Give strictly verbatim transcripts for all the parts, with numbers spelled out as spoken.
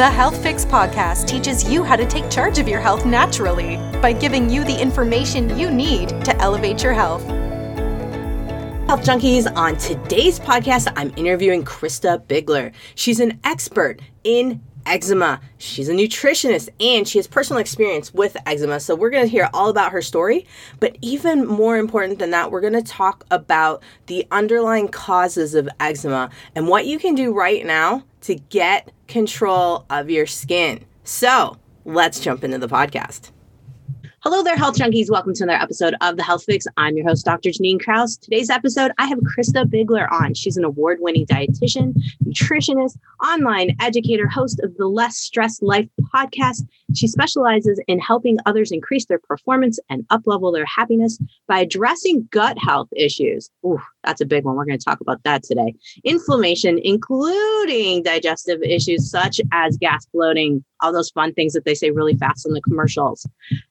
The Health Fix podcast teaches you how to take charge of your health naturally by giving you the information you need to elevate your health. Health Junkies, on today's podcast, I'm interviewing Krista Bigler. She's an expert in eczema. She's a nutritionist and she has personal experience with eczema. So we're going to hear all about her story. But even more important than that, we're going to talk about the underlying causes of eczema and what you can do right now to get control of your skin. So let's jump into the podcast. Hello there, Health Junkies. Welcome to another episode of The Health Fix. I'm your host, Doctor Janine Krause. Today's episode, I have Krista Bigler on. She's an award-winning dietitian, nutritionist, online educator, host of the Less Stressed Life podcast. She specializes in helping others increase their performance and up-level their happiness by addressing gut health issues. Ooh, that's a big one. We're going to talk about that today. Inflammation, including digestive issues such as gas, bloating, all those fun things that they say really fast in the commercials.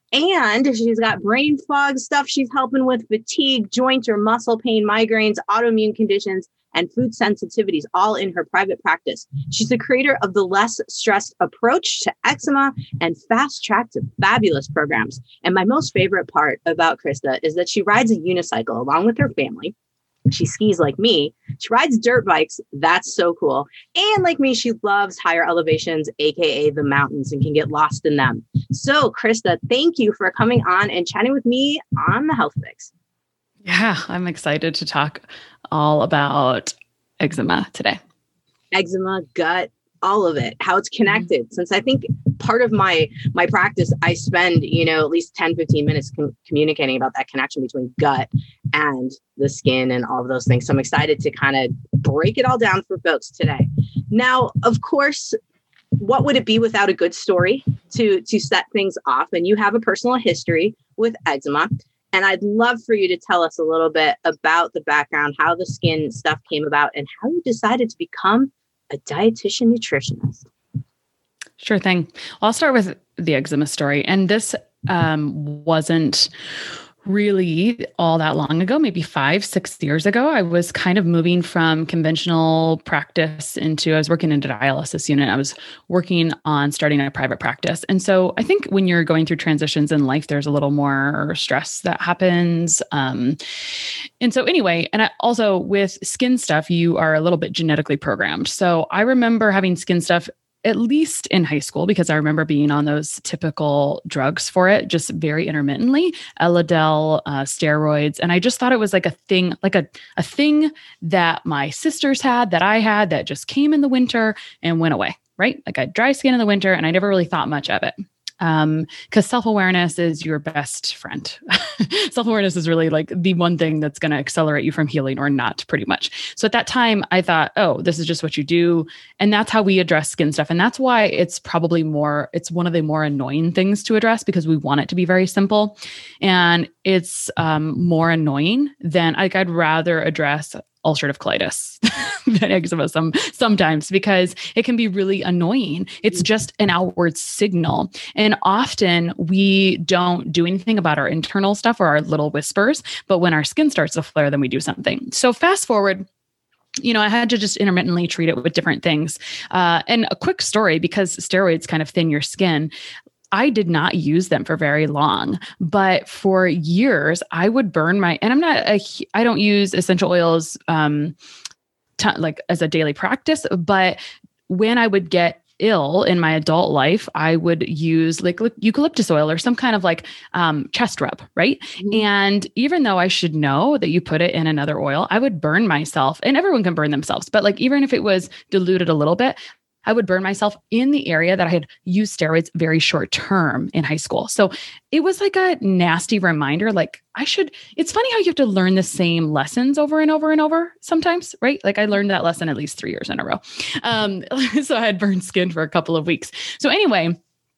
And she's got brain fog stuff she's helping with, fatigue, joint or muscle pain, migraines, autoimmune conditions, and food sensitivities, all in her private practice. She's the creator of the Less Stressed approach to eczema and Fast Track to Fabulous programs. And my most favorite part about Krista is that she rides a unicycle along with her family. She skis like me. She rides dirt bikes. That's so cool. And like me, she loves higher elevations, A K A the mountains, and can get lost in them. So Krista, thank you for coming on and chatting with me on The Health Fix. Yeah, I'm excited to talk all about eczema today. Eczema, gut, all of it, how it's connected. Mm-hmm. Since I think part of my my practice, I spend, you know, at least ten, fifteen minutes com- communicating about that connection between gut and the skin and all of those things. So I'm excited to kind of break it all down for folks today. Now, of course, what would it be without a good story to, to set things off? And you have a personal history with eczema. And I'd love for you to tell us a little bit about the background, how the skin stuff came about, and how you decided to become a dietitian nutritionist. Sure thing. Well, I'll start with the eczema story. And this um, wasn't really all that long ago, maybe five, six years ago. I was kind of moving from conventional practice into, I was working in a dialysis unit. I was working on starting a private practice. And so I think when you're going through transitions in life, there's a little more stress that happens. Um, and so anyway, and I, also with skin stuff, you are a little bit genetically programmed. So I remember having skin stuff at least in high school, because I remember being on those typical drugs for it, just very intermittently, Elidel, uh, steroids. And I just thought it was like a thing, like a, a thing that my sisters had, that I had, that just came in the winter and went away, right? Like I had dry skin in the winter and I never really thought much of it. Um, cause self-awareness is your best friend. Self-awareness is really like the one thing that's going to accelerate you from healing or not, pretty much. So at that time I thought, oh, this is just what you do. And that's how we address skin stuff. And that's why it's probably more, it's one of the more annoying things to address, because we want it to be very simple. And it's, um, more annoying than like, I'd rather address ulcerative colitis than eczema some, sometimes, because it can be really annoying. It's just an outward signal. And often we don't do anything about our internal stuff or our little whispers, but when our skin starts to flare, then we do something. So fast forward, you know, I had to just intermittently treat it with different things. Uh, and a quick story, because steroids kind of thin your skin. I did not use them for very long, but for years I would burn my, and I'm not, a, I don't use essential oils, um, t- like as a daily practice, but when I would get ill in my adult life, I would use like eucalyptus oil or some kind of like, um, chest rub. Right. Mm-hmm. And even though I should know that you put it in another oil, I would burn myself, and everyone can burn themselves, but like, even if it was diluted a little bit, I would burn myself in the area that I had used steroids very short term in high school. So it was like a nasty reminder, like I should, it's funny how you have to learn the same lessons over and over and over sometimes, right? Like I learned that lesson at least three years in a row. Um, so I had burned skin for a couple of weeks. So anyway,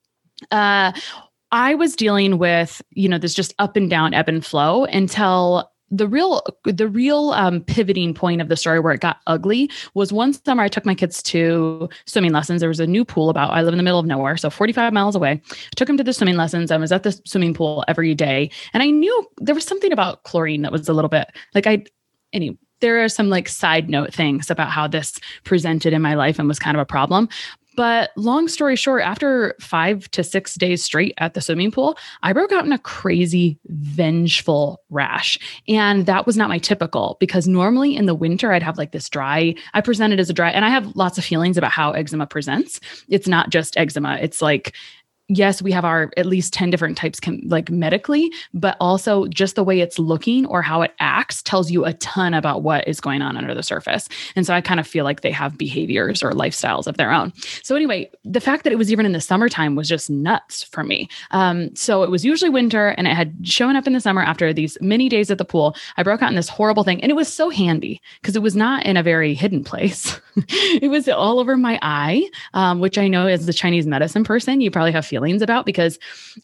uh, I was dealing with, you know, this just up and down ebb and flow until the real, the real um, pivoting point of the story where it got ugly was one summer I took my kids to swimming lessons. There was a new pool about, I live in the middle of nowhere, so forty-five miles away. I took them to the swimming lessons. I was at the swimming pool every day. And I knew there was something about chlorine that was a little bit like I, anyway, there are some like side note things about how this presented in my life and was kind of a problem. But long story short, after five to six days straight at the swimming pool, I broke out in a crazy, vengeful rash. And that was not my typical, because normally in the winter, I'd have like this dry, I presented as a dry, and I have lots of feelings about how eczema presents. It's not just eczema. It's like, yes, we have our at least ten different types com- like medically, but also just the way it's looking or how it acts tells you a ton about what is going on under the surface. And so I kind of feel like they have behaviors or lifestyles of their own. So anyway, the fact that it was even in the summertime was just nuts for me. Um, so it was usually winter, and it had shown up in the summer after these many days at the pool. I broke out in this horrible thing, and it was so handy because it was not in a very hidden place. It was all over my eye, um, which I know as the Chinese medicine person, you probably have feelings about, because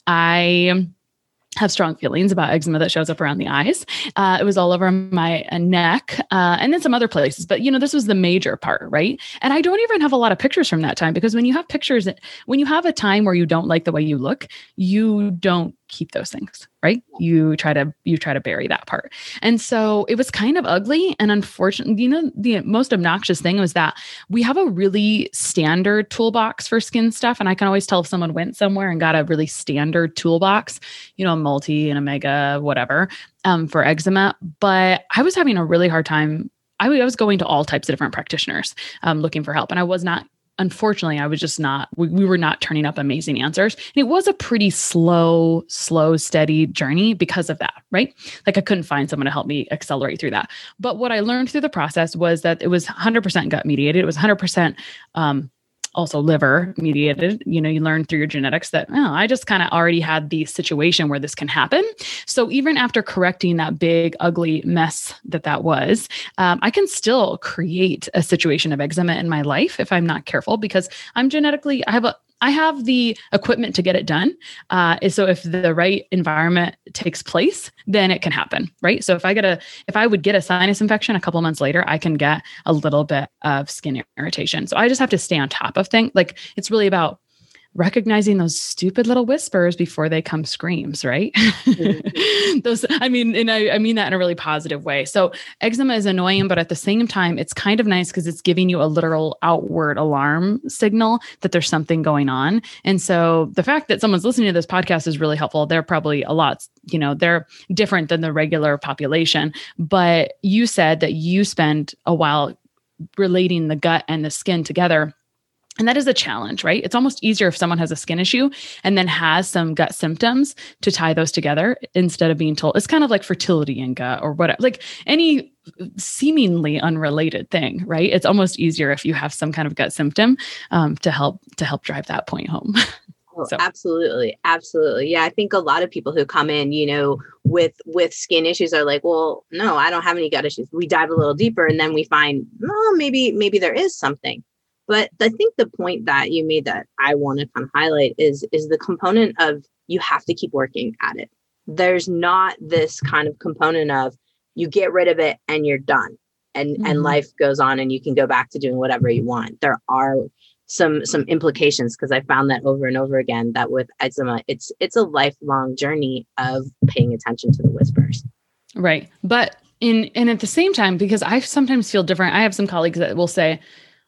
I have strong feelings about eczema that shows up around the eyes. Uh, it was all over my uh, neck uh, and then some other places. But, you know, this was the major part, right? And I don't even have a lot of pictures from that time, because when you have pictures, when you have a time where you don't like the way you look, you don't keep those things, right? You try to, you try to bury that part. And so it was kind of ugly. And unfortunately, you know, the most obnoxious thing was that we have a really standard toolbox for skin stuff. And I can always tell if someone went somewhere and got a really standard toolbox, you know, a multi and a mega, whatever, um, for eczema. But I was having a really hard time. I, I was going to all types of different practitioners, um, looking for help. And I was not Unfortunately, I was just not, we, we were not turning up amazing answers. And it was a pretty slow, slow, steady journey because of that, right? Like I couldn't find someone to help me accelerate through that. But what I learned through the process was that it was one hundred percent gut mediated. It was one hundred percent um, also liver mediated. You know, you learn through your genetics that, oh, I just kind of already had the situation where this can happen. So even after correcting that big, ugly mess that that was, um, I can still create a situation of eczema in my life if I'm not careful, because I'm genetically, I have a, I have the equipment to get it done. Uh, so if the right environment takes place, then it can happen, right? So if I get a, if I would get a sinus infection a couple months later, I can get a little bit of skin irritation. So I just have to stay on top of things. Like it's really about recognizing those stupid little whispers before they come screams, right? Mm-hmm. Those, I mean, and I, I mean that in a really positive way. So eczema is annoying, but at the same time, it's kind of nice because it's giving you a literal outward alarm signal that there's something going on. And so the fact that someone's listening to this podcast is really helpful. They're probably a lot, you know, they're different than the regular population, but you said that you spend a while relating the gut and the skin together. And that is a challenge, right? It's almost easier if someone has a skin issue and then has some gut symptoms to tie those together instead of being told. It's kind of like fertility and gut or whatever, like any seemingly unrelated thing, right? It's almost easier if you have some kind of gut symptom um, to help to help drive that point home. Oh, so. Absolutely. Absolutely. Yeah. I think a lot of people who come in, you know, with, with skin issues are like, well, no, I don't have any gut issues. We dive a little deeper and then we find, oh, maybe, maybe there is something. But I think the point that you made that I want to kind of highlight is, is the component of you have to keep working at it. There's not this kind of component of you get rid of it and you're done and, mm-hmm. and life goes on and you can go back to doing whatever you want. There are some, some implications because I found that over and over again that with eczema, it's, it's a lifelong journey of paying attention to the whispers. Right. But in, and at the same time, because I sometimes feel different, I have some colleagues that will say,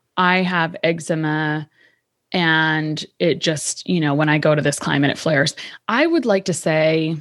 I have eczema and it just, you know, when I go to this climate, it flares. I would like to say,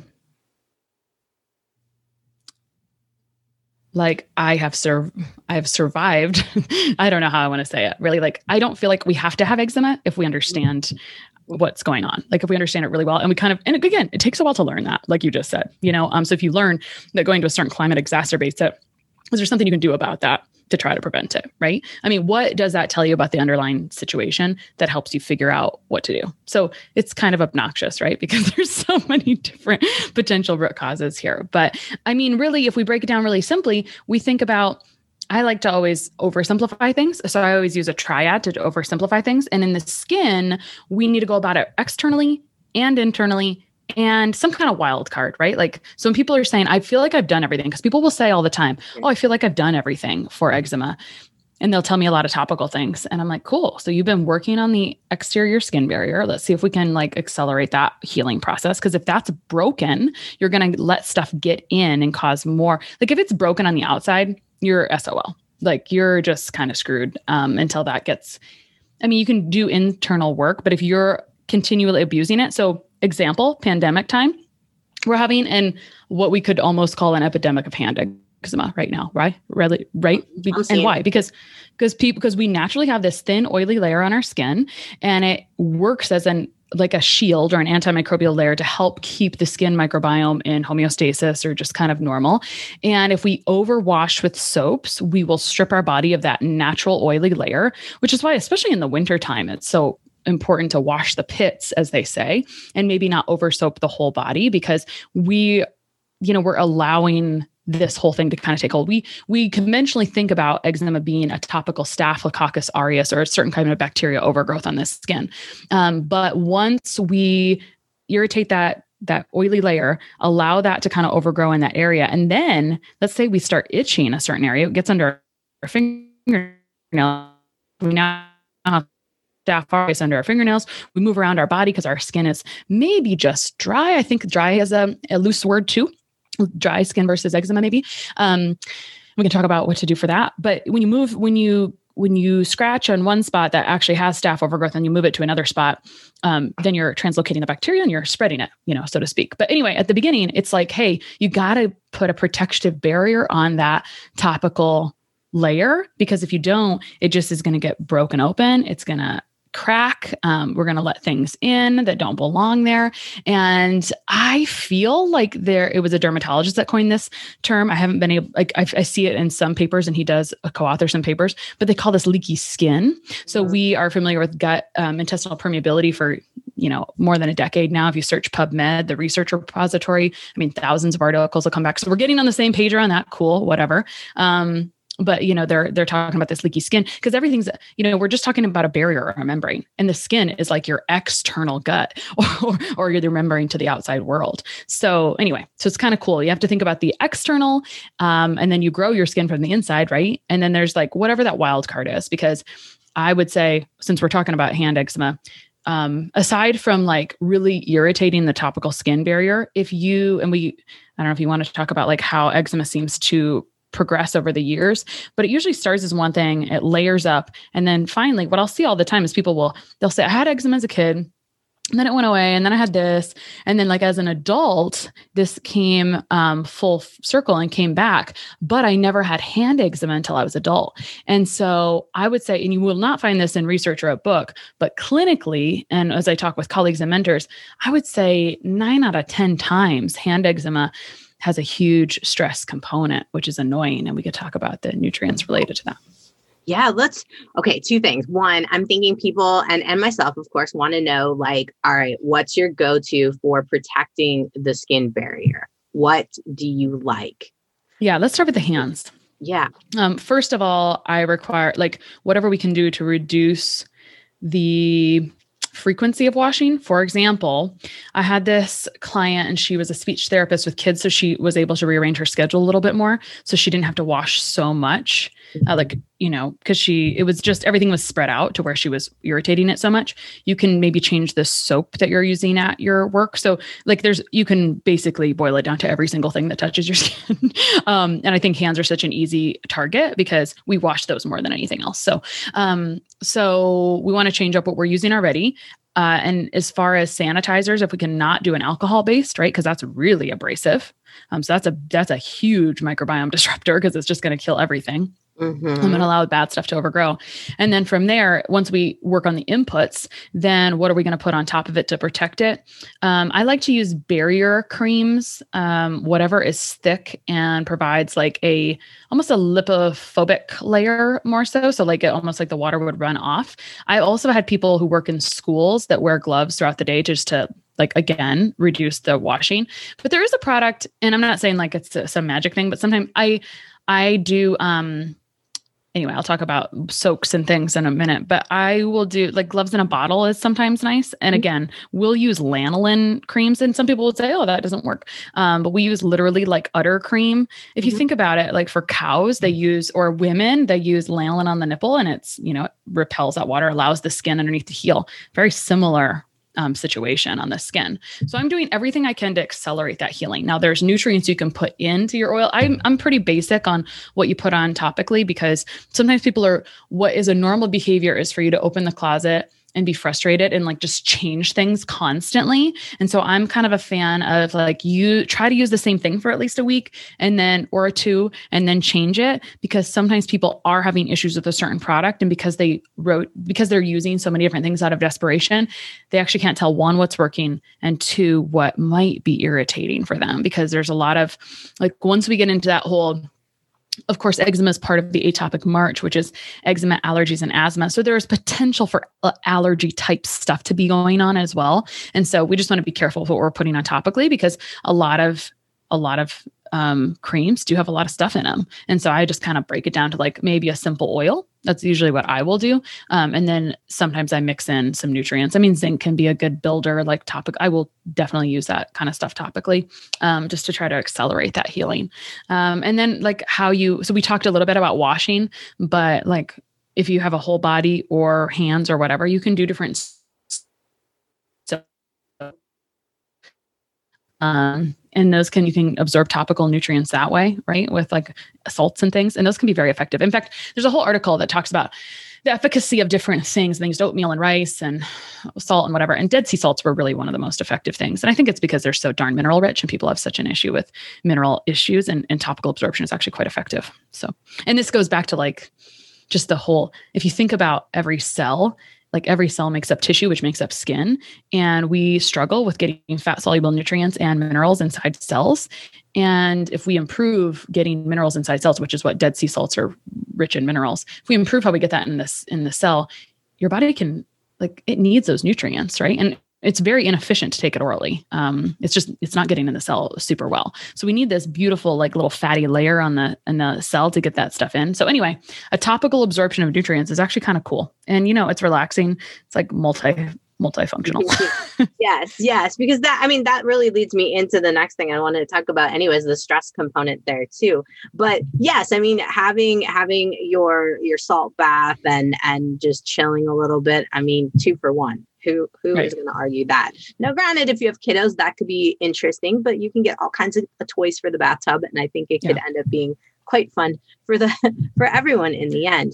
like, I have sur- I have survived. I don't know how I want to say it. Really, like, I don't feel like we have to have eczema if we understand what's going on. Like if we understand it really well and we kind of, and again, it takes a while to learn that, like you just said, you know, um, so if you learn that going to a certain climate exacerbates it, is there something you can do about that to try to prevent it, right? I mean, what does that tell you about the underlying situation that helps you figure out what to do? So it's kind of obnoxious, right? Because there's so many different potential root causes here. But I mean, really, if we break it down really simply, we think about, I like to always oversimplify things. So I always use a triad to oversimplify things. And in the skin, we need to go about it externally and internally and some kind of wild card, right? Like, so when people are saying, I feel like I've done everything, because people will say all the time, oh, I feel like I've done everything for eczema. And they'll tell me a lot of topical things. And I'm like, cool. So you've been working on the exterior skin barrier. Let's see if we can like accelerate that healing process. Because if that's broken, you're going to let stuff get in and cause more. Like if it's broken on the outside, you're S O L. Like you're just kind of screwed um, until that gets I mean, you can do internal work, but if you're continually abusing it, so example, pandemic time, we're having an what we could almost call an epidemic of hand eczema right now, right? Really, right? And why? Because because people because we naturally have this thin, oily layer on our skin, and it works as an like a shield or an antimicrobial layer to help keep the skin microbiome in homeostasis or just kind of normal. And if we overwash with soaps, we will strip our body of that natural oily layer, which is why, especially in the wintertime, it's so important to wash the pits, as they say, and maybe not over soap the whole body, because we, you know, we're allowing this whole thing to kind of take hold. We we conventionally think about eczema being a topical Staphylococcus aureus or a certain kind of bacteria overgrowth on the skin. Um, but once we irritate that that oily layer, allow that to kind of overgrow in that area, and then let's say we start itching a certain area, it gets under our fingernail. We now have Staph aureus under our fingernails. We move around our body because our skin is maybe just dry. I think dry is a, a loose word too. Dry skin versus eczema, maybe. Um, we can talk about what to do for that. But when you move, when you when you scratch on one spot that actually has staph overgrowth and you move it to another spot, um, then you're translocating the bacteria and you're spreading it, you know, so to speak. But anyway, at the beginning, it's like, hey, you got to put a protective barrier on that topical layer, because if you don't, it just is going to get broken open. It's going to crack. Um, we're going to let things in that don't belong there. And I feel like there, it was a dermatologist that coined this term. I haven't been able, like, I, I see it in some papers, and he does uh, co-author some papers, but they call this leaky skin. So we are familiar with gut um, intestinal permeability for, you know, more than a decade now. If you search PubMed, the research repository, I mean, thousands of articles will come back. So we're getting on the same page around that. Cool, whatever. Um, But, you know, they're, they're talking about this leaky skin because everything's, you know, we're just talking about a barrier or a membrane, and the skin is like your external gut or, or, or you're the membrane to the outside world. So anyway, so it's kind of cool. You have to think about the external, um, and then you grow your skin from the inside, right? And then there's like whatever that wild card is, because I would say, since we're talking about hand eczema, um, aside from like really irritating the topical skin barrier, if you, and we, I don't know if you want to talk about like how eczema seems to progress over the years, but it usually starts as one thing, it layers up. And then finally, what I'll see all the time is people will, they'll say, I had eczema as a kid, and then it went away, and then I had this. And then like as an adult, this came um, full circle and came back, but I never had hand eczema until I was adult. And so I would say, and you will not find this in research or a book, but clinically, and as I talk with colleagues and mentors, I would say nine out of ten times hand eczema has a huge stress component, which is annoying. And we could talk about the nutrients related to that. Yeah, let's, okay, two things. One, I'm thinking people and, and myself, of course, want to know, like, all right, what's your go-to for protecting the skin barrier? What do you like? Yeah, let's start with the hands. Yeah. Um, first of all, I require, like, whatever we can do to reduce the frequency of washing. For example, I had this client and she was a speech therapist with kids. So she was able to rearrange her schedule a little bit more. So she didn't have to wash so much, uh, like, you know, cause she, it was just, everything was spread out to where she was irritating it so much. You can maybe change the soap that you're using at your work. So like there's, you can basically boil it down to every single thing that touches your skin. um, and I think hands are such an easy target because we wash those more than anything else. So, um, so we want to change up what we're using already. Uh, and as far as sanitizers, if we can not do an alcohol based, right? Cause that's really abrasive. Um, so that's a, that's a huge microbiome disruptor because it's just going to kill everything. Mm-hmm. I'm going to allow bad stuff to overgrow. And then from there, once we work on the inputs, then what are we going to put on top of it to protect it? Um, I like to use barrier creams, um, whatever is thick and provides like a, almost a lipophobic layer more so. So like it almost like the water would run off. I also had people who work in schools that wear gloves throughout the day just to, like, again, reduce the washing. But there is a product, and I'm not saying like it's a, some magic thing, but sometimes I, I do, um, Anyway, I'll talk about soaks and things in a minute, but I will do like gloves in a bottle is sometimes nice. And again, we'll use lanolin creams, and some people would say, oh, that doesn't work. Um, but we use literally like udder cream. If you mm-hmm. think about it, like for cows, they use, or women, they use lanolin on the nipple, and it's, you know, it repels that water, allows the skin underneath to heal. Very similar um, situation on the skin. So I'm doing everything I can to accelerate that healing. Now there's nutrients you can put into your oil. I'm, I'm pretty basic on what you put on topically, because sometimes people are, what is a normal behavior is for you to open the closet and be frustrated and like just change things constantly. And so I'm kind of a fan of like, you try to use the same thing for at least a week and then, or a two, and then change it, because sometimes people are having issues with a certain product. And because they wrote, because they're using so many different things out of desperation, they actually can't tell, one, what's working, and two, what might be irritating for them. Because there's a lot of like, once we get into that whole, of course, eczema is part of the atopic march, which is eczema, allergies, and asthma. So there is potential for allergy type stuff to be going on as well. And so we just want to be careful with what we're putting on topically, because a lot of, a lot of um, creams do have a lot of stuff in them. And so I just kind of break it down to like maybe a simple oil. That's usually what I will do. Um, and then sometimes I mix in some nutrients. I mean, zinc can be a good builder, like topic. I will definitely use that kind of stuff topically, um, just to try to accelerate that healing. Um, and then like how you, so we talked a little bit about washing, but like if you have a whole body or hands or whatever, you can do different. So, um, and those can, you can absorb topical nutrients that way, right? With like salts and things. And those can be very effective. In fact, there's a whole article that talks about the efficacy of different things. They used oatmeal and rice and salt and whatever. And Dead Sea salts were really one of the most effective things. And I think it's because they're so darn mineral rich and people have such an issue with mineral issues, and, and topical absorption is actually quite effective. So, and this goes back to like just the whole, if you think about every cell, like every cell makes up tissue, which makes up skin. And we struggle with getting fat soluble nutrients and minerals inside cells. And if we improve getting minerals inside cells, which is what Dead Sea salts are rich in minerals, if we improve how we get that in this, in the cell, your body can, like, it needs those nutrients, right? And it's very inefficient to take it orally. Um, it's just, it's not getting in the cell super well. So we need this beautiful, like little fatty layer on the, in the cell to get that stuff in. So anyway, a topical absorption of nutrients is actually kind of cool. And, you know, it's relaxing. It's like multi, multifunctional. yes. Yes. Because that, I mean, that really leads me into the next thing I wanted to talk about anyways, the stress component there too. But yes, I mean, having, having your, your salt bath and, and just chilling a little bit, I mean, two for one. Who who right. is going to argue that? Now, granted, if you have kiddos, that could be interesting, but you can get all kinds of toys for the bathtub, and I think it could yeah. end up being quite fun for the for everyone in the end.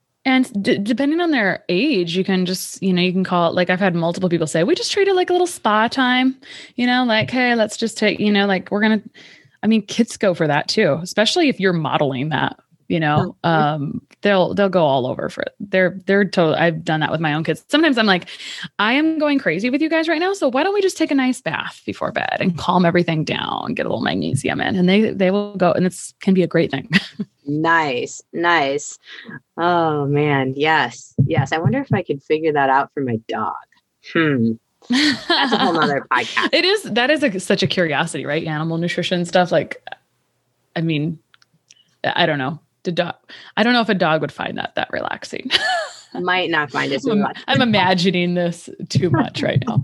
And d- depending on their age, you can just, you know, you can call it, like I've had multiple people say, we just treat it like a little spa time, you know, like, hey, let's just take, you know, like we're going to, I mean, kids go for that too, especially if you're modeling that. You know, um, they'll, they'll go all over for it. They're, they're total. I've done that with my own kids. Sometimes I'm like, I am going crazy with you guys right now. So why don't we just take a nice bath before bed and calm everything down, get a little magnesium in, and they, they will go, and it's can be a great thing. Nice. Nice. Oh man. Yes. Yes. I wonder if I could figure that out for my dog. Hmm. That's a whole nother podcast. It is. That is a, such a curiosity, right? Animal nutrition stuff. Like, I mean, I don't know. The dog, I don't know if a dog would find that that relaxing. Might not find it too I'm, much. I'm imagining this too much right now.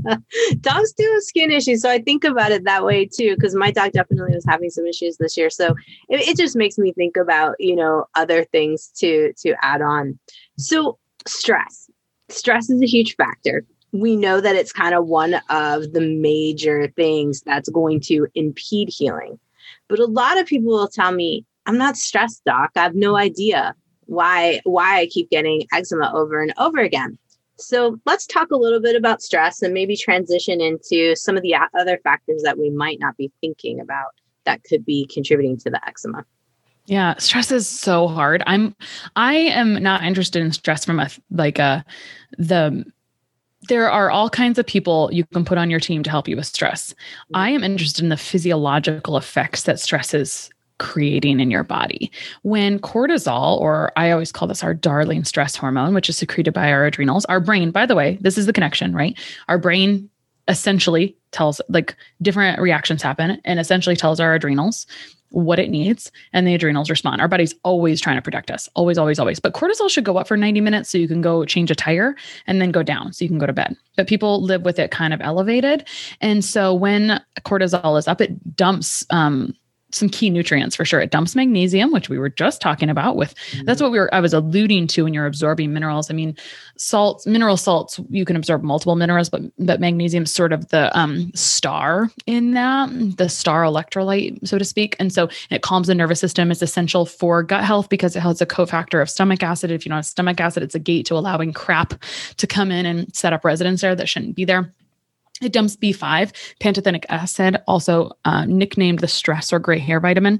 Dogs do have skin issues, so I think about it that way too. Because my dog definitely was having some issues this year, so it, it just makes me think about, you know, other things to to add on. So stress, stress is a huge factor. We know that it's kind of one of the major things that's going to impede healing. But a lot of people will tell me, I'm not stressed, doc. I have no idea why, why I keep getting eczema over and over again. So let's talk a little bit about stress and maybe transition into some of the other factors that we might not be thinking about that could be contributing to the eczema. Yeah. Stress is so hard. I'm, I am not interested in stress from a, like a, the, there are all kinds of people you can put on your team to help you with stress. I am interested in the physiological effects that stress is creating in your body. When cortisol, or I always call this our darling stress hormone, which is secreted by our adrenals, our brain, by the way, this is the connection, right? Our brain essentially tells, like, different reactions happen and essentially tells our adrenals what it needs, and the adrenals respond. Our body's always trying to protect us. Always, always, always. But cortisol should go up for ninety minutes so you can go change a tire, and then go down so you can go to bed. But people live with it kind of elevated. And so when cortisol is up, it dumps, um, some key nutrients for sure. It dumps magnesium, which we were just talking about with, mm-hmm. that's what we were, I was alluding to when you're absorbing minerals. I mean, salts, mineral salts, you can absorb multiple minerals, but, but magnesium is sort of the um, star in that, the star electrolyte, so to speak. And so it calms the nervous system. It's essential for gut health because it has a cofactor of stomach acid. If you don't have stomach acid, it's a gate to allowing crap to come in and set up residence there that shouldn't be there. It dumps B five, pantothenic acid, also uh, nicknamed the stress or gray hair vitamin.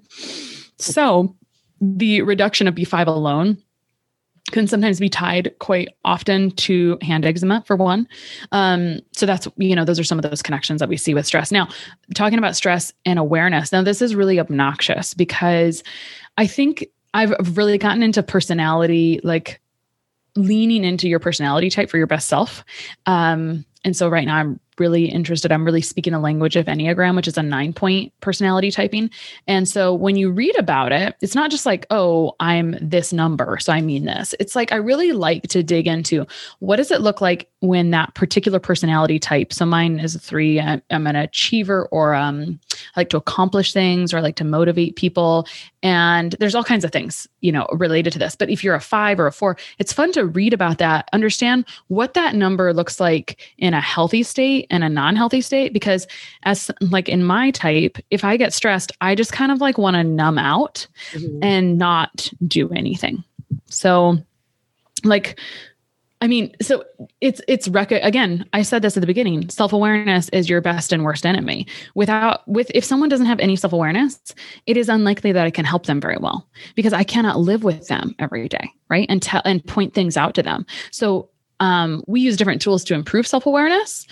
So the reduction of B five alone can sometimes be tied quite often to hand eczema for one. Um, so that's, you know, those are some of those connections that we see with stress. Now, talking about stress and awareness. Now, this is really obnoxious because I think I've really gotten into personality, like leaning into your personality type for your best self. Um, and so right now I'm really interested. I'm really speaking the language of Enneagram, which is a nine point personality typing. And so when you read about it, it's not just like, oh, I'm this number, so I mean this. It's like, I really like to dig into what does it look like when that particular personality type. So mine is a three. I'm, I'm an achiever, or um, I like to accomplish things, or I like to motivate people. And there's all kinds of things, you know, related to this. But if you're a five or a four, it's fun to read about that, understand what that number looks like in a healthy state and a non-healthy state. Because as like in my type, if I get stressed, I just kind of like want to numb out mm-hmm. and not do anything. So like, I mean, so it's, it's, rec- again, I said this at the beginning, self-awareness is your best and worst enemy. Without, with, if someone doesn't have any self-awareness, it is unlikely that I can help them very well, because I cannot live with them every day. Right. And tell, and point things out to them. So um, we use different tools to improve self-awareness.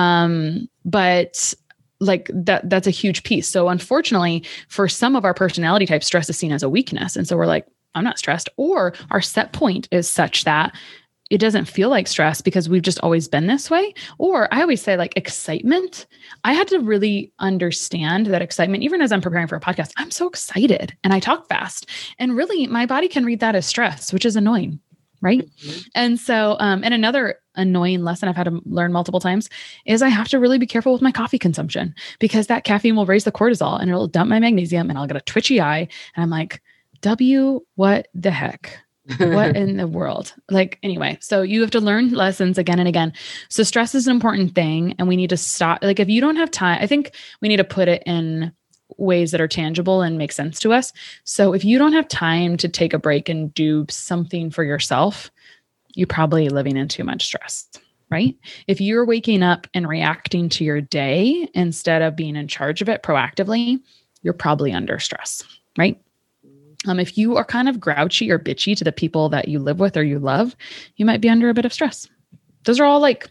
Um, but like that, that's a huge piece. So unfortunately for some of our personality types, stress is seen as a weakness. And so we're like, I'm not stressed, or our set point is such that it doesn't feel like stress because we've just always been this way. Or I always say like excitement. I had to really understand that excitement, even as I'm preparing for a podcast, I'm so excited and I talk fast, and really my body can read that as stress, which is annoying. Right. Mm-hmm. And so, um, and another annoying lesson I've had to learn multiple times is I have to really be careful with my coffee consumption, because that caffeine will raise the cortisol and it'll dump my magnesium and I'll get a twitchy eye. And I'm like, W, what the heck? What in the world? Like, anyway, so you have to learn lessons again and again. So stress is an important thing, and we need to stop. Like, if you don't have time, I think we need to put it in ways that are tangible and make sense to us. So if you don't have time to take a break and do something for yourself, you're probably living in too much stress, right? If you're waking up and reacting to your day instead of being in charge of it proactively, you're probably under stress, right? Um, if you are kind of grouchy or bitchy to the people that you live with or you love, you might be under a bit of stress. Those are all like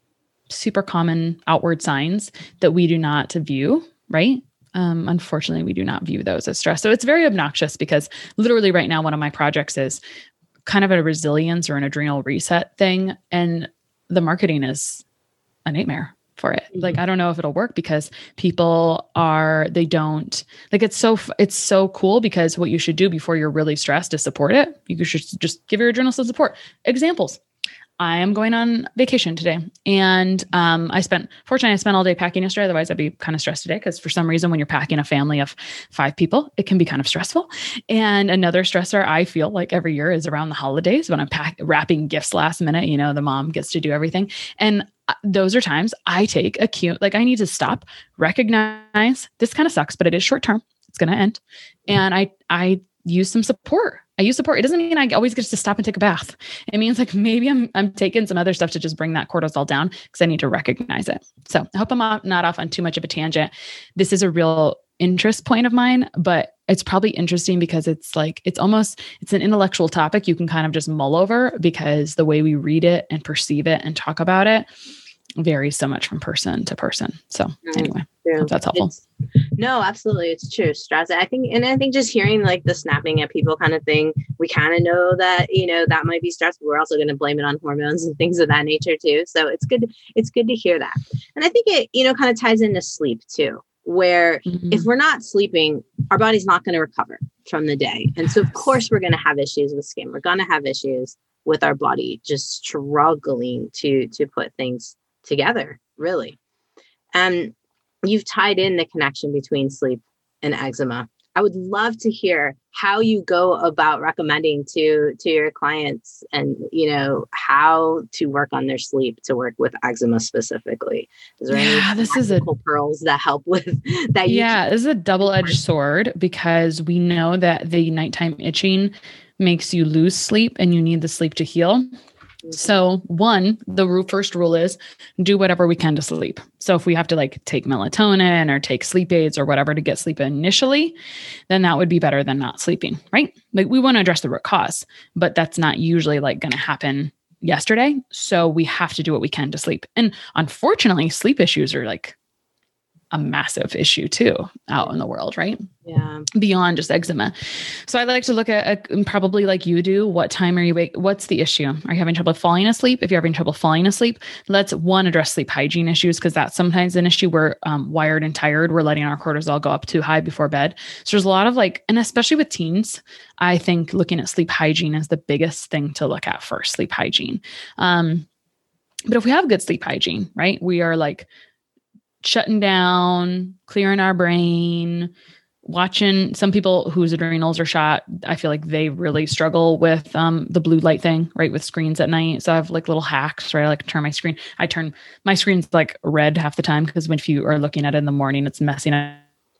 super common outward signs that we do not view, right? Um, unfortunately, we do not view those as stress. So it's very obnoxious, because literally right now, one of my projects is kind of a resilience or an adrenal reset thing. And the marketing is a nightmare for it. Like, I don't know if it'll work, because people are, they don't like, it's so, it's so cool, because what you should do before you're really stressed is support it. You should just give your adrenals some support. Examples. I am going on vacation today, and um, I spent, fortunately, I spent all day packing yesterday. Otherwise, I'd be kind of stressed today, because for some reason, when you're packing a family of five people, it can be kind of stressful. And another stressor I feel like every year is around the holidays, when I'm pack, wrapping gifts last minute. You know, the mom gets to do everything, and those are times I take a cue. Like, I need to stop, recognize this kind of sucks, but it is short term. It's going to end, and I I use some support. I use support. It doesn't mean I always get to stop and take a bath. It means like maybe I'm I'm taking some other stuff to just bring that cortisol down, because I need to recognize it. So I hope I'm not off on too much of a tangent. This is a real interest point of mine, but it's probably interesting because it's like, it's almost, it's an intellectual topic you can kind of just mull over, because the way we read it and perceive it and talk about it varies so much from person to person. So anyway, I hope that's helpful. It's, no, absolutely. It's true. Stress. I think, and I think just hearing like the snapping at people kind of thing, we kind of know that, you know, that might be stress, but we're also going to blame it on hormones and things of that nature too. So it's good. It's good to hear that. And I think it, you know, kind of ties into sleep too, where mm-hmm. if we're not sleeping, our body's not going to recover from the day. And so of course we're going to have issues with skin. We're going to have issues with our body just struggling to, to put things together, really. And you've tied in the connection between sleep and eczema I would love to hear how you go about recommending to to your clients and, you know, how to work on their sleep to work with eczema specifically. Is there yeah, any this is a pearls that help with that? You yeah, can- this is a double-edged sword because we know that the nighttime itching makes you lose sleep and you need the sleep to heal. So one, the ru- first rule is do whatever we can to sleep. So if we have to like take melatonin or take sleep aids or whatever to get sleep initially, then that would be better than not sleeping, right? Like we want to address the root cause, but that's not usually like going to happen yesterday. So we have to do what we can to sleep. And unfortunately, sleep issues are like a massive issue too out in the world, right? Yeah. Beyond just eczema. So I like to look at, uh, probably like you do, what time are you wake? What's the issue? Are you having trouble falling asleep? If you're having trouble falling asleep, let's one, address sleep hygiene issues, because that's sometimes an issue. We're um, wired and tired. We're letting our cortisol go up too high before bed. So there's a lot of like, and especially with teens, I think looking at sleep hygiene is the biggest thing to look at first, sleep hygiene. Um, but if we have good sleep hygiene, right, we are like shutting down, clearing our brain, watching some people whose adrenals are shot. I feel like they really struggle with um, the blue light thing, right? With screens at night. So I have like little hacks, right? I like to turn my screen. I turn my screen's like red half the time because when if you are looking at it in the morning, it's messing up.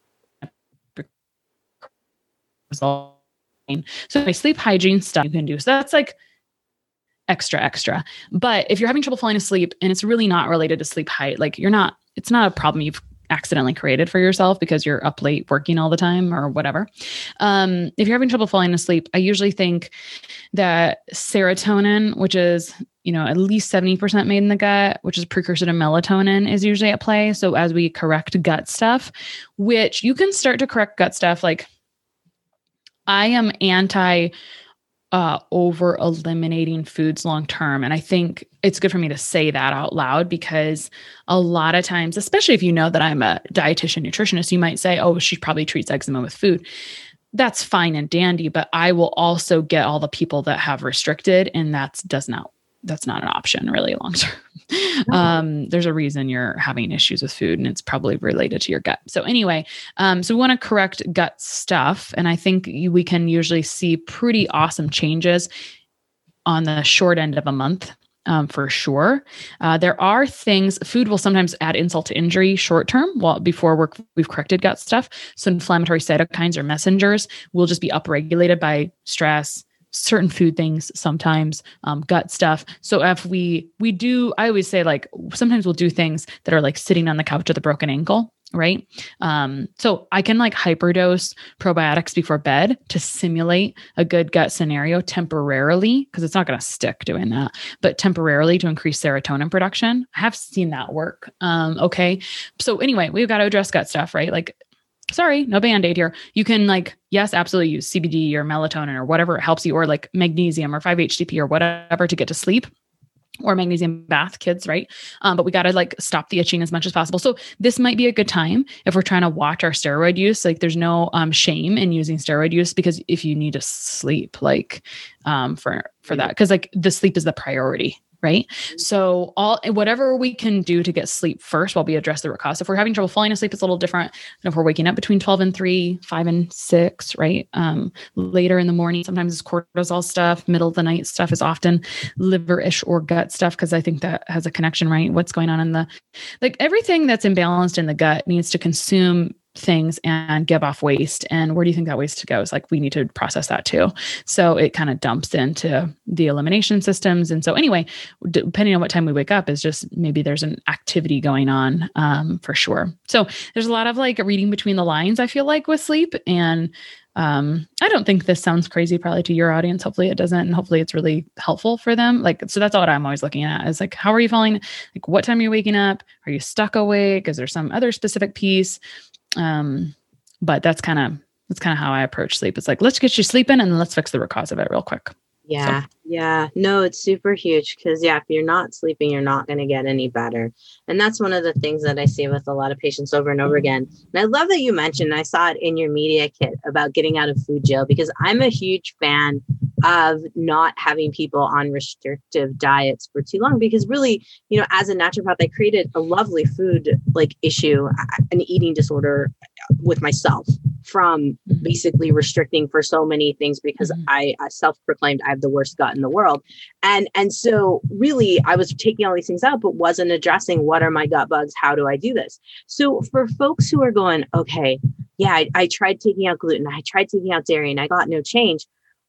So my sleep hygiene stuff you can do. So that's like extra, extra. But if you're having trouble falling asleep and it's really not related to sleep height, like you're not, it's not a problem you've accidentally created for yourself because you're up late working all the time or whatever. Um, if you're having trouble falling asleep, I usually think that serotonin, which is, you know, at least seventy percent made in the gut, which is a precursor to melatonin, is usually at play. So as we correct gut stuff, which you can start to correct gut stuff, like I am anti Uh, over eliminating foods long-term. And I think it's good for me to say that out loud because a lot of times, especially if you know that I'm a dietitian nutritionist, you might say, oh, she probably treats eczema with food. That's fine and dandy, but I will also get all the people that have restricted, and that's does not, that's not an option really long-term. No. Um, there's a reason you're having issues with food and it's probably related to your gut. So anyway, um, so we want to correct gut stuff. And I think we can usually see pretty awesome changes on the short end of a month. Um, for sure. Uh, there are things, food will sometimes add insult to injury short-term while before we're, we've corrected gut stuff. So inflammatory cytokines or messengers will just be upregulated by stress, certain food things, sometimes um, gut stuff. So if we, we do, I always say like, sometimes we'll do things that are like sitting on the couch with a broken ankle, right? Um, so I can like hyperdose probiotics before bed to simulate a good gut scenario temporarily, because it's not going to stick doing that, but temporarily to increase serotonin production. I have seen that work. Um, okay. So anyway, we've got to address gut stuff, right? Like, sorry, no Band-Aid here. You can like, yes, absolutely use C B D or melatonin or whatever helps you, or like magnesium or five H T P or whatever to get to sleep, or magnesium bath, kids, right? Um, but we got to like stop the itching as much as possible. So this might be a good time if we're trying to watch our steroid use. Like there's no um, shame in using steroid use, because if you need to sleep, like um, for, for that, because like the sleep is the priority. Right. So all, whatever we can do to get sleep first while we address the root cause. If we're having trouble falling asleep, it's a little different than if we're waking up between twelve and three, five and six, right? Um, later in the morning, sometimes it's cortisol stuff. Middle of the night stuff is often liver-ish or gut stuff, because I think that has a connection, right? What's going on in the, like everything that's imbalanced in the gut needs to consume things and give off waste. And where do you think that waste goes? Like we need to process that too. So it kind of dumps into the elimination systems. And so anyway, depending on what time we wake up is just, maybe there's an activity going on um, for sure. So there's a lot of like reading between the lines, I feel like, with sleep. And um, I don't think this sounds crazy probably to your audience. Hopefully it doesn't. And hopefully it's really helpful for them. Like, so that's what I'm always looking at is like, how are you falling? Like what time are you waking up? Are you stuck awake? Is there some other specific piece? Um, but that's kind of, that's kind of how I approach sleep. It's like, let's get you sleeping and then let's fix the root cause of it real quick. Yeah. So. Yeah. No, it's super huge because yeah, if you're not sleeping, you're not going to get any better. And that's one of the things that I see with a lot of patients over and over again. And I love that you mentioned, I saw it in your media kit about getting out of food jail, because I'm a huge fan of not having people on restrictive diets for too long, because really, you know, as a naturopath, I created a lovely food like issue, an eating disorder with myself from basically restricting for so many things because mm-hmm. I, I self-proclaimed I have the worst gut in the world. And, and so really I was taking all these things out, but wasn't addressing what are my gut bugs? How do I do this? So for folks who are going, okay, yeah, I, I tried taking out gluten, I tried taking out dairy and I got no change.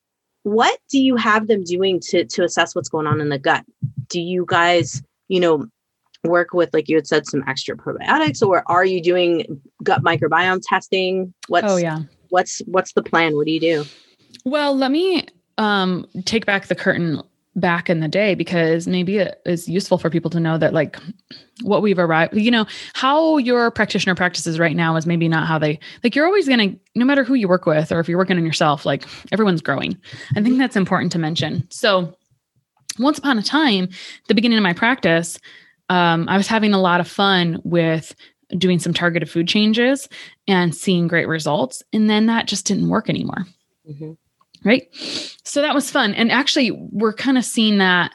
What do you have them doing to, to assess what's going on in the gut? Do you guys, you know, work with, like you had said, some extra probiotics, or are you doing gut microbiome testing? What's, oh, yeah. What's, what's the plan? What do you do? Well, let me um, take back the curtain back in the day, because maybe it is useful for people to know that like what we've arrived, you know, how your practitioner practices right now is maybe not how they, like you're always going to, no matter who you work with, or if you're working on yourself, like everyone's growing. I think that's important to mention. So once upon a time, the beginning of my practice, um, I was having a lot of fun with doing some targeted food changes and seeing great results. And then that just didn't work anymore. Mm-hmm. Right. So that was fun. And actually we're kind of seeing that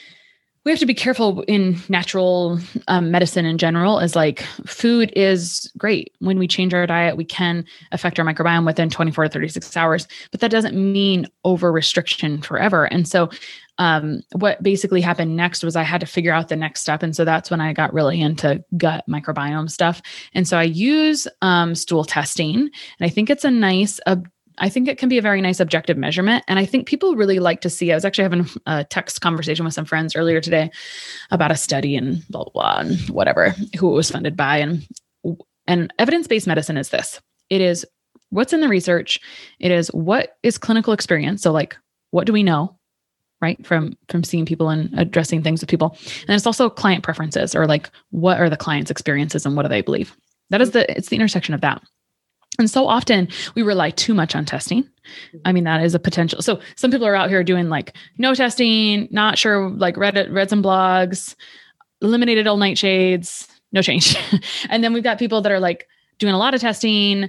we have to be careful in natural um, medicine in general, is like food is great. When we change our diet, we can affect our microbiome within twenty-four to thirty-six hours, but that doesn't mean over restriction forever. And so um, what basically happened next was I had to figure out the next step. And so that's when I got really into gut microbiome stuff. And so I use um, stool testing, and I think it's a nice, uh, I think it can be a very nice objective measurement. And I think people really like to see, I was actually having a text conversation with some friends earlier today about a study and blah, blah, blah, and whatever, who it was funded by. And, and evidence-based medicine is this. It is what's in the research. It is what is clinical experience. So like, what do we know, right? From, from seeing people and addressing things with people. And it's also client preferences, or like, what are the client's experiences and what do they believe? That is the, it's the intersection of that. And so often we rely too much on testing. I mean, that is a potential. So some people are out here doing like no testing, not sure, like read it, read some blogs, eliminated all nightshades, no change. And then we've got people that are like doing a lot of testing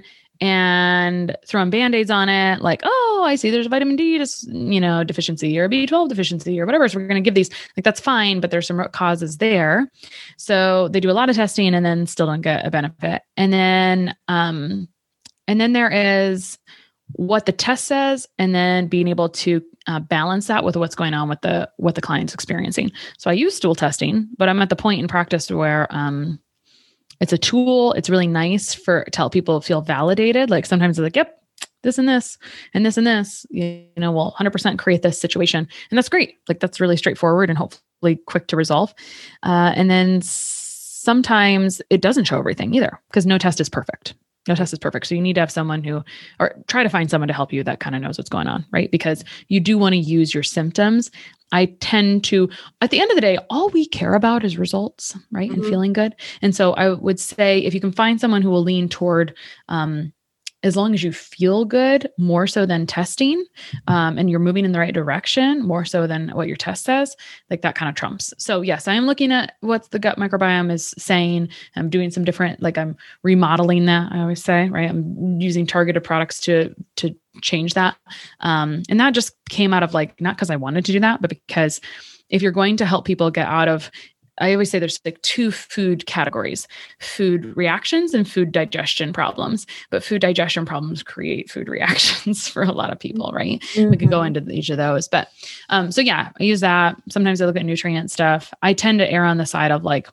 and throwing Band-Aids on it. Like, oh, I see there's a vitamin D, you know, deficiency or a B twelve deficiency or whatever. So we're going to give these, like, that's fine, but there's some root causes there. So they do a lot of testing and then still don't get a benefit. And then, um, And then there is what the test says, and then being able to uh, balance that with what's going on with the what the client's experiencing. So I use stool testing, but I'm at the point in practice where um, it's a tool. It's really nice for to help people feel validated. Like sometimes they're like, "Yep, this and this, and this and this." You know, we'll one hundred percent create this situation, and that's great. Like that's really straightforward and hopefully quick to resolve. Uh, and then sometimes it doesn't show everything either, because no test is perfect. No test is perfect. So you need to have someone who, or try to find someone to help you that kind of knows what's going on, right? Because you do want to use your symptoms. I tend to, at the end of the day, all we care about is results, right? Mm-hmm. And feeling good. And so I would say if you can find someone who will lean toward, um, as long as you feel good, more so than testing, um, and you're moving in the right direction, more so than what your test says, like that kind of trumps. So yes, I am looking at what the gut microbiome is saying. I'm doing some different, like I'm remodeling that, I always say, right? I'm using targeted products to, to change that. Um, and that just came out of like, not because I wanted to do that, but because if you're going to help people get out of, I always say there's like two food categories, food reactions and food digestion problems, but food digestion problems create food reactions for a lot of people, right? Mm-hmm. We could go into each of those, but, um, so yeah, I use that. Sometimes I look at nutrient stuff. I tend to err on the side of like,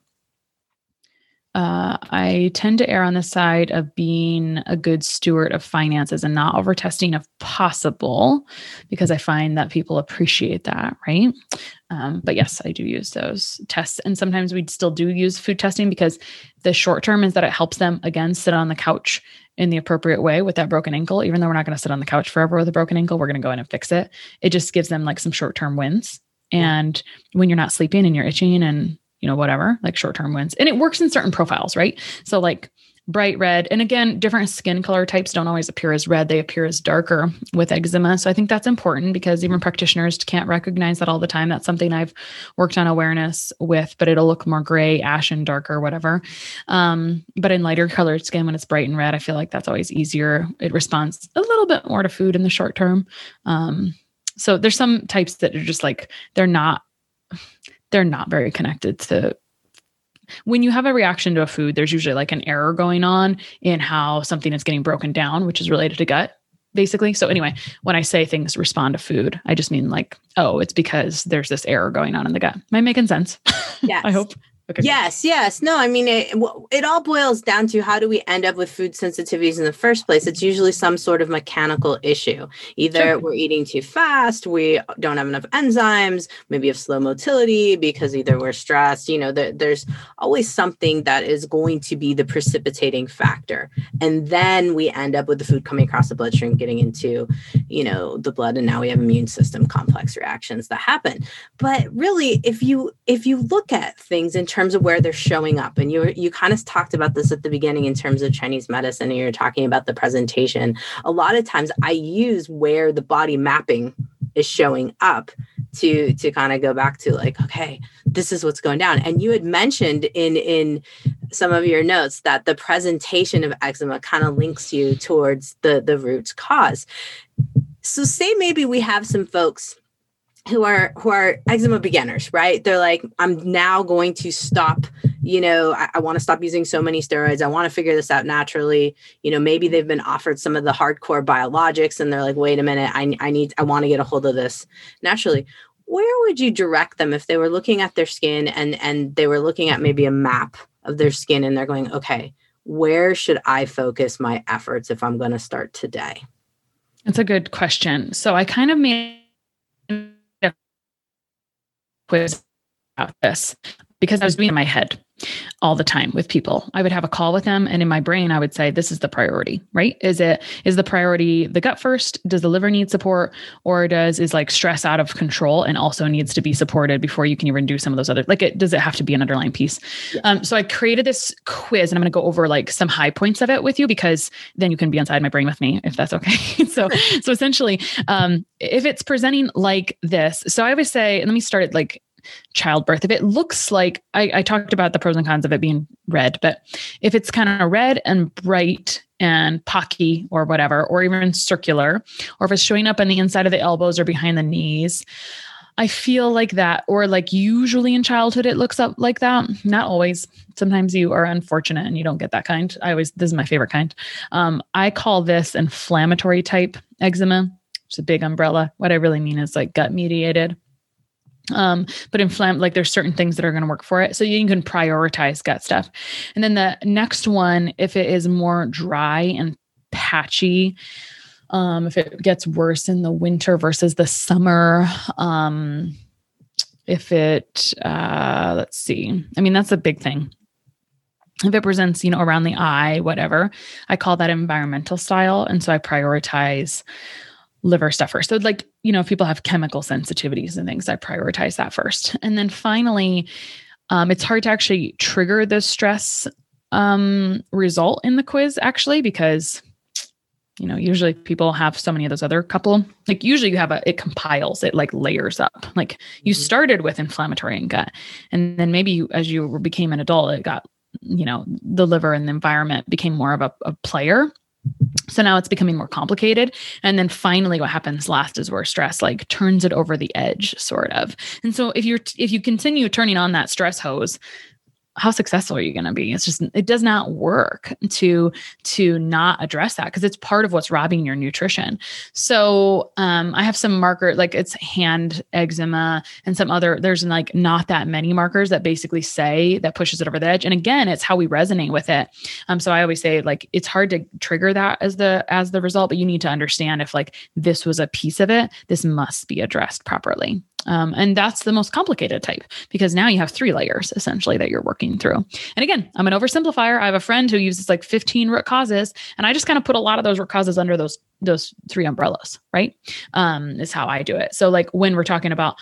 Uh, I tend to err on the side of being a good steward of finances and not over testing if possible, because I find that people appreciate that, right? Um, but yes, I do use those tests. And sometimes we still do use food testing because the short term is that it helps them, again, sit on the couch in the appropriate way with that broken ankle. Even though we're not going to sit on the couch forever with a broken ankle, we're going to go in and fix it. It just gives them like some short-term wins. And when you're not sleeping and you're itching and you know, whatever, like short-term wins. And it works in certain profiles, right? So like bright red, and again, different skin color types don't always appear as red. They appear as darker with eczema. So I think that's important because even practitioners can't recognize that all the time. That's something I've worked on awareness with, but it'll look more gray, ashen, darker, whatever. Um, but in lighter colored skin, when it's bright and red, I feel like that's always easier. It responds a little bit more to food in the short term. Um, So there's some types that are just like, they're not, they're not very connected to, when you have a reaction to a food, there's usually like an error going on in how something is getting broken down, which is related to gut, basically. So anyway, when I say things respond to food, I just mean like, oh, it's because there's this error going on in the gut. Am I making sense? Yes. I hope. Okay. Yes, yes. No, I mean, it, it all boils down to how do we end up with food sensitivities in the first place? It's usually some sort of mechanical issue. Either sure. we're eating too fast, we don't have enough enzymes, maybe have slow motility because either we're stressed, you know, there, there's always something that is going to be the precipitating factor. And then we end up with the food coming across the bloodstream, getting into, you know, the blood. And now we have immune system complex reactions that happen. But really, if you if you look at things in terms of where they're showing up. And you you kind of talked about this at the beginning in terms of Chinese medicine, and you're talking about the presentation. A lot of times I use where the body mapping is showing up to to kind of go back to like, okay, this is what's going down. And you had mentioned in in some of your notes that the presentation of eczema kind of links you towards the the root cause. So say maybe we have some folks who are who are eczema beginners, right? They're like, I'm now going to stop, you know, I, I want to stop using so many steroids. I want to figure this out naturally. You know, maybe they've been offered some of the hardcore biologics and they're like, wait a minute, I, I need, I want to get a hold of this naturally. Where would you direct them if they were looking at their skin and, and they were looking at maybe a map of their skin and they're going, okay, where should I focus my efforts if I'm going to start today? That's a good question. So I kind of made quiz about this because I was doing it in my head all the time with people. I would have a call with them and in my brain, I would say, this is the priority, right? Is it, is the priority the gut first? Does the liver need support, or does, is like stress out of control and also needs to be supported before you can even do some of those other, like it, does it have to be an underlying piece? Yeah. Um, so I created this quiz and I'm going to go over like some high points of it with you, because then you can be inside my brain with me if that's okay. so, so essentially, um, if it's presenting like this, so I always say, let me start it like childbirth. If it looks like, I, I talked about the pros and cons of it being red, but if it's kind of red and bright and pocky or whatever, or even circular, or if it's showing up on the inside of the elbows or behind the knees, I feel like that, or like usually in childhood, it looks up like that. Not always. Sometimes you are unfortunate and you don't get that kind. I always, this is my favorite kind. Um, I call this inflammatory type eczema. It's a big umbrella. What I really mean is like gut mediated. Um, but inflamed, like there's certain things that are going to work for it. So you can prioritize gut stuff. And then the next one, if it is more dry and patchy, um, if it gets worse in the winter versus the summer, um, if it, uh, let's see, I mean, that's a big thing. If it presents, you know, around the eye, whatever, I call that environmental style. And so I prioritize liver stuff first. So like, you know, if people have chemical sensitivities and things, I prioritize that first. And then finally, um, it's hard to actually trigger the stress um, result in the quiz actually, because, you know, usually people have so many of those other couple, like usually you have a, it compiles, it like layers up. Like you started with inflammatory and gut, and then maybe you, as you became an adult, it got, you know, the liver and the environment became more of a, a player. So now it's becoming more complicated. And then finally what happens last is where stress like turns it over the edge sort of. And so if you're, if you continue turning on that stress hose, how successful are you going to be? It's just, it does not work to, to not address that because it's part of what's robbing your nutrition. So, um, I have some marker, like it's hand eczema and some other, there's like not that many markers that basically say that pushes it over the edge. And again, it's how we resonate with it. Um, so I always say like, it's hard to trigger that as the, as the result, but you need to understand if like this was a piece of it, this must be addressed properly. Um, and that's the most complicated type because now you have three layers essentially that you're working through. And again, I'm an oversimplifier. I have a friend who uses like fifteen root causes, and I just kind of put a lot of those root causes under those, those three umbrellas, right? Um, is how I do it. So like when we're talking about,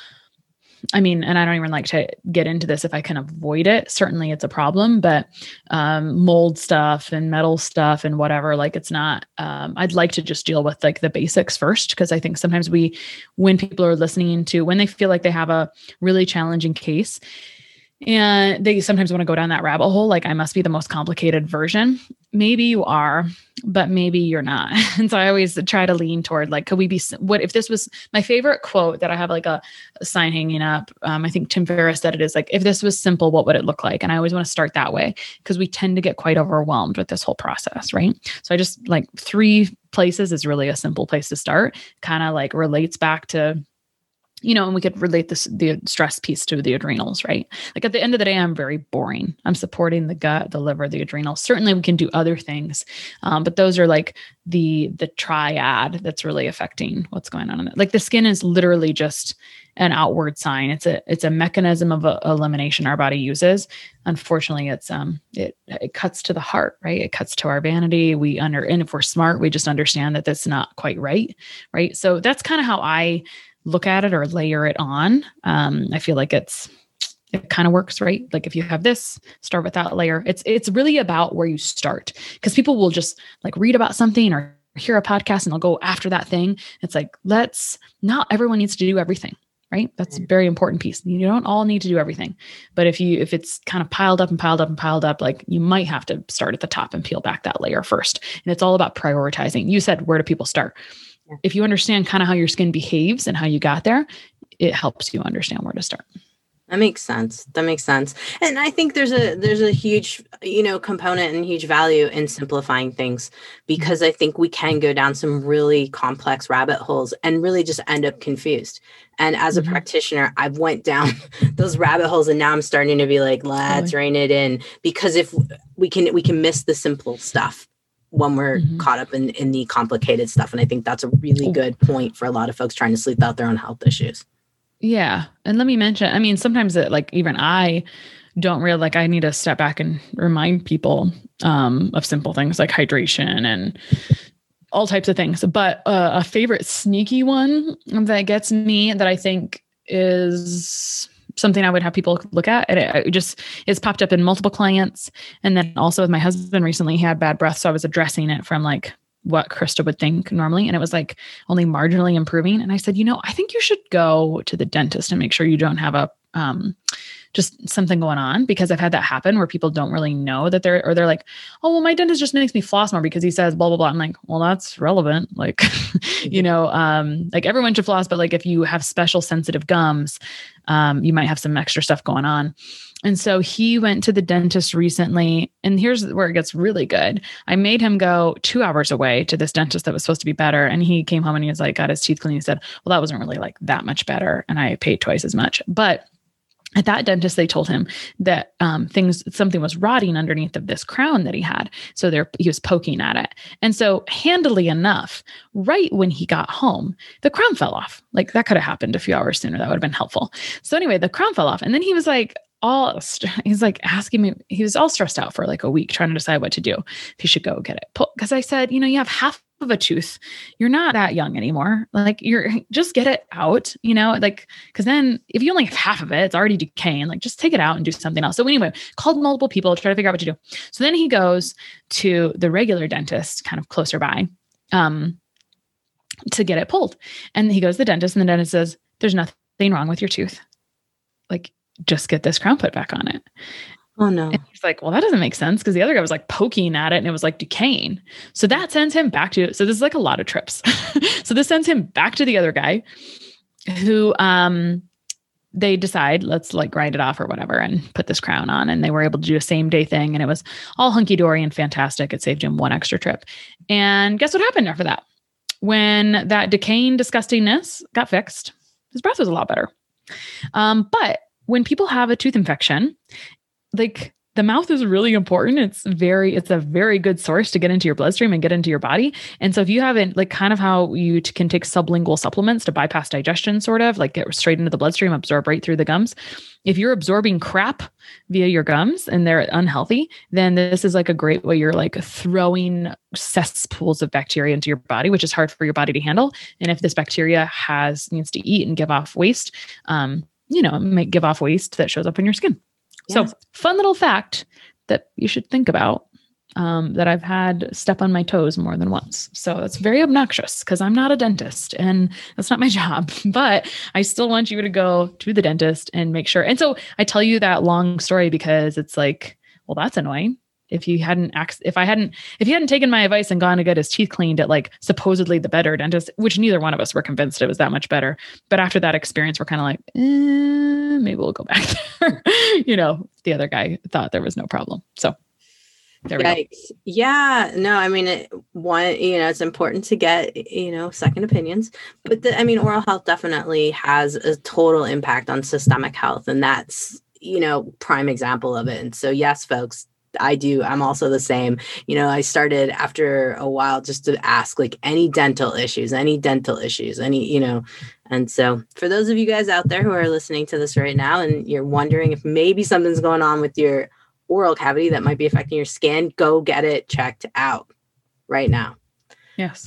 I mean, and I don't even like to get into this if I can avoid it. Certainly it's a problem, but um, mold stuff and metal stuff and whatever, like it's not, um, I'd like to just deal with like the basics first. Because I think sometimes we, when people are listening to, when they feel like they have a really challenging case, And they sometimes want to go down that rabbit hole. Like, I must be the most complicated version. Maybe you are, but maybe you're not. And so I always try to lean toward like, could we be, what if this was my favorite quote that I have like a, a sign hanging up? Um, I think Tim Ferriss said it is like, if this was simple, what would it look like? And I always want to start that way because we tend to get quite overwhelmed with this whole process. Right. So I just like three places is really a simple place to start. Kind of like relates back to, you know, and we could relate this, the stress piece to the adrenals, right? Like at the end of the day, I'm very boring. I'm supporting the gut, the liver, the adrenals. Certainly we can do other things. Um, but those are like the, the triad that's really affecting what's going on in it. Like the skin is literally just an outward sign. It's a, it's a mechanism of uh, elimination our body uses. Unfortunately, it's, um, it, it cuts to the heart, right? It cuts to our vanity. We under, and if we're smart, we just understand that that's not quite right. Right. So that's kind of how I look at it or layer it on. Um, I feel like it's, it kind of works, right? Like if you have this, start with that layer. It's, it's really about where you start because people will just like read about something or hear a podcast and they'll go after that thing. It's like, let's not everyone needs to do everything, right? That's a very important piece. You don't all need to do everything, but if you, if it's kind of piled up and piled up and piled up, like you might have to start at the top and peel back that layer first. And it's all about prioritizing. You said, where do people start? If you understand kind of how your skin behaves and how you got there, it helps you understand where to start. That makes sense. That makes sense. And I think there's a there's a huge, you know, component and huge value in simplifying things because I think we can go down some really complex rabbit holes and really just end up confused. And as a mm-hmm. practitioner, I've went down those rabbit holes and now I'm starting to be like, let's rein it in because if we can we can miss the simple stuff when we're mm-hmm. caught up in, in the complicated stuff. And I think that's a really good point for a lot of folks trying to sleep out their own health issues. Yeah. And let me mention, I mean, sometimes it, like even I don't really like, I need to step back and remind people um, of simple things like hydration and all types of things. But uh, a favorite sneaky one that gets me that I think is something I would have people look at. And it, it just, it's popped up in multiple clients. And then also with my husband recently, he had bad breath. So I was addressing it from like what Krista would think normally. And it was like only marginally improving. And I said, you know, I think you should go to the dentist and make sure you don't have a, um, just something going on because I've had that happen where people don't really know that they're, or they're like, oh, well, my dentist just makes me floss more because he says blah, blah, blah. I'm like, well, that's relevant. Like, you know, um, like everyone should floss, but like if you have special sensitive gums, um, you might have some extra stuff going on. And so he went to the dentist recently, and here's where it gets really good. I made him go two hours away to this dentist that was supposed to be better. And he came home and he was like, got his teeth cleaned. He said, well, that wasn't really like that much better. And I paid twice as much, but at that dentist, they told him that um, things, something was rotting underneath of this crown that he had. So there, he was poking at it. And so handily enough, right when he got home, the crown fell off. Like that could have happened a few hours sooner. That would have been helpful. So anyway, the crown fell off. And then he was like, all, he's like asking me, he was all stressed out for like a week trying to decide what to do. If he should go get it pulled. Cause I said, you know, you have half of a tooth. You're not that young anymore. Like you're just get it out, you know, like, cause then if you only have half of it, it's already decaying, like just take it out and do something else. So anyway, called multiple people, try to figure out what to do. So then he goes to the regular dentist kind of closer by, um, to get it pulled. And he goes to the dentist and the dentist says, there's nothing wrong with your tooth. Like, just get this crown put back on it. Oh no. And he's like, well, that doesn't make sense. Cause the other guy was like poking at it and it was like decaying. So that sends him back to, so this is like a lot of trips. So this sends him back to the other guy who, um, they decide let's like grind it off or whatever and put this crown on. And they were able to do a same day thing. And it was all hunky dory and fantastic. It saved him one extra trip. And guess what happened after that? When that decaying disgustingness got fixed, his breath was a lot better. Um, but when people have a tooth infection, like the mouth is really important. It's very, it's a very good source to get into your bloodstream and get into your body. And so if you haven't, like kind of how you t- can take sublingual supplements to bypass digestion, sort of like get straight into the bloodstream, absorb right through the gums. If you're absorbing crap via your gums and they're unhealthy, then this is like a great way you're like throwing cesspools of bacteria into your body, which is hard for your body to handle. And if this bacteria has, needs to eat and give off waste, um, you know, it might give off waste that shows up in your skin. Yes. So fun little fact that you should think about um, that I've had step on my toes more than once. So that's very obnoxious because I'm not a dentist and that's not my job, but I still want you to go to the dentist and make sure. And so I tell you that long story because it's like, well, that's annoying. If you hadn't, if I hadn't, if he hadn't taken my advice and gone to get his teeth cleaned at like supposedly the better dentist, which neither one of us were convinced it was that much better. But after that experience, we're kind of like, eh, maybe we'll go back there. You know, the other guy thought there was no problem. So there we Yikes. go. Yeah, no, I mean, it, one, you know, it's important to get, you know, second opinions, but the, I mean, oral health definitely has a total impact on systemic health. And that's, you know, prime example of it. And so, yes, folks, I do. I'm also the same. You know, I started after a while just to ask like any dental issues, any dental issues, any, you know, and so for those of you guys out there who are listening to this right now and you're wondering if maybe something's going on with your oral cavity that might be affecting your skin, go get it checked out right now. Yes.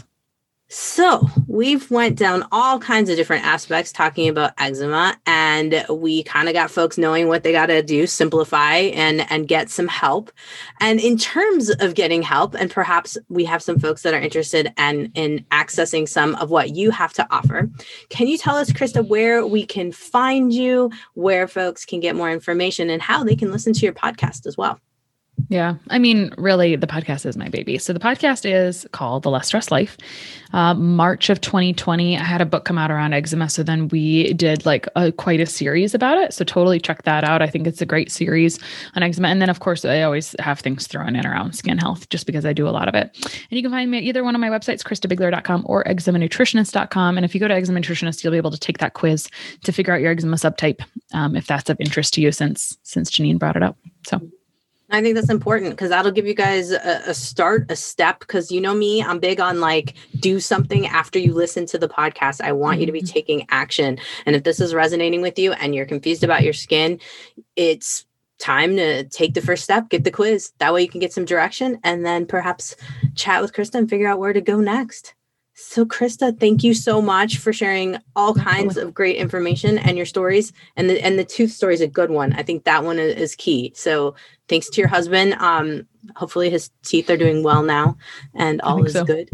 So we've went down all kinds of different aspects talking about eczema, and we kind of got folks knowing what they got to do, simplify and, and get some help. And in terms of getting help, and perhaps we have some folks that are interested in, in accessing some of what you have to offer. Can you tell us, Krista, where we can find you, where folks can get more information, and how they can listen to your podcast as well? Yeah. I mean, really, the podcast is my baby. So the podcast is called The Less Stress Life. Uh, March of twenty twenty, I had a book come out around eczema. So then we did like a, quite a series about it. So totally check that out. I think it's a great series on eczema. And then of course, I always have things thrown in around skin health just because I do a lot of it. And you can find me at either one of my websites, krista bigler dot com or eczema nutritionist dot com. And if you go to Eczema Nutritionist, you'll be able to take that quiz to figure out your eczema subtype, um, if that's of interest to you, since, since Janine brought it up. So I think that's important because that'll give you guys a, a start, a step. Because you know me, I'm big on like do something after you listen to the podcast. I want mm-hmm. you to be taking action. And if this is resonating with you and you're confused about your skin, it's time to take the first step, get the quiz. That way you can get some direction and then perhaps chat with Krista and figure out where to go next. So Krista, thank you so much for sharing all kinds of great information and your stories. And the and the tooth story is a good one. I think that one is key. So thanks to your husband. Um, hopefully his teeth are doing well now and all is so. good.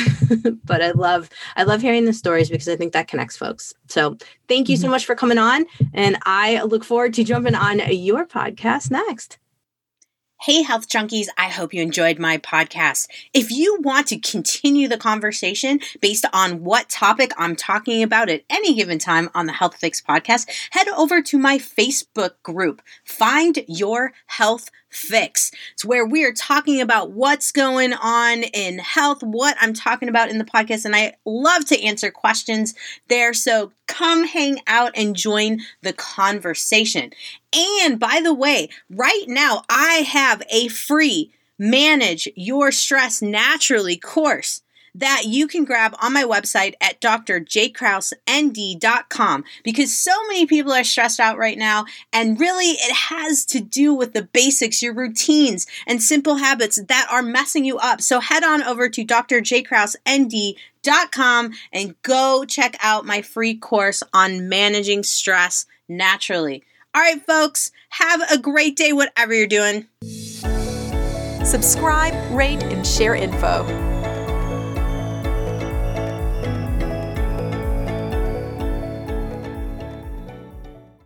But I love I love hearing the stories because I think that connects folks. So thank you mm-hmm. so much for coming on. And I look forward to jumping on your podcast next. Hey, Health Junkies, I hope you enjoyed my podcast. If you want to continue the conversation based on what topic I'm talking about at any given time on the Health Fix podcast, head over to my Facebook group, Find Your Health Fix. It's where we are talking about what's going on in health, what I'm talking about in the podcast, and I love to answer questions there. So come hang out and join the conversation. And by the way, right now I have a free Manage Your Stress Naturally course that you can grab on my website at d r j kraus n d dot com, because so many people are stressed out right now, and really it has to do with the basics, your routines and simple habits that are messing you up. So head on over to d r j kraus n d dot com and go check out my free course on managing stress naturally. All right, folks, have a great day, whatever you're doing. Subscribe, rate, and share info.